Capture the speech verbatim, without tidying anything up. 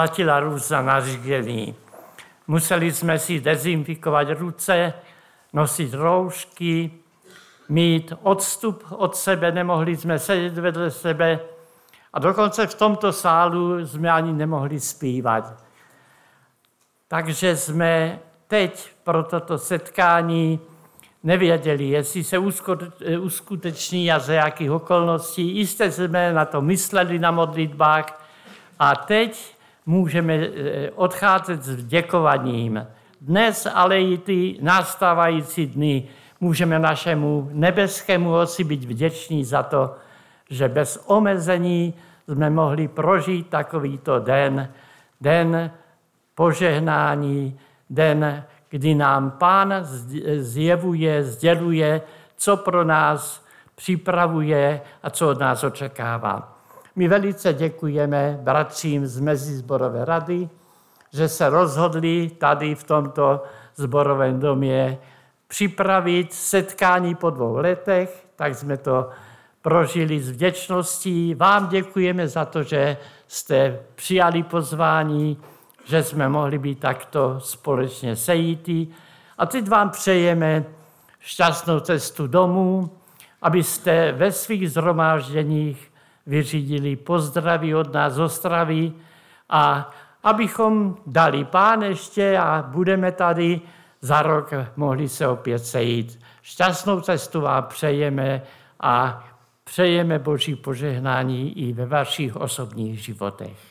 Platila různá nařízení. Museli jsme si dezinfikovat ruce, nosit roušky, mít odstup od sebe, nemohli jsme sedět vedle sebe a dokonce v tomto sálu jsme ani nemohli zpívat. Takže jsme teď pro toto setkání nevěděli, jestli se uskuteční a za jakých okolností. Jistě jsme na to mysleli na modlitbách a teď můžeme odcházet s děkováním. Dnes, ale i ty nastávající dny můžeme našemu nebeskému Otci být vděční za to, že bez omezení jsme mohli prožít takovýto den, den požehnání, den, kdy nám Pán zjevuje, sděluje, co pro nás připravuje a co od nás očekává. My velice děkujeme bratřím z Mezisborové rady, že se rozhodli tady v tomto sborovém domě připravit setkání po dvou letech, tak jsme to prožili s vděčností. Vám děkujeme za to, že jste přijali pozvání, že jsme mohli být takto společně sejítí. A teď vám přejeme šťastnou cestu domů, abyste ve svých shromážděních vyřídili pozdraví od nás z Ostravy a abychom dali Pán ještě a budeme tady za rok mohli se opět sejít. Šťastnou cestu vám přejeme a přejeme Boží požehnání i ve vašich osobních životech.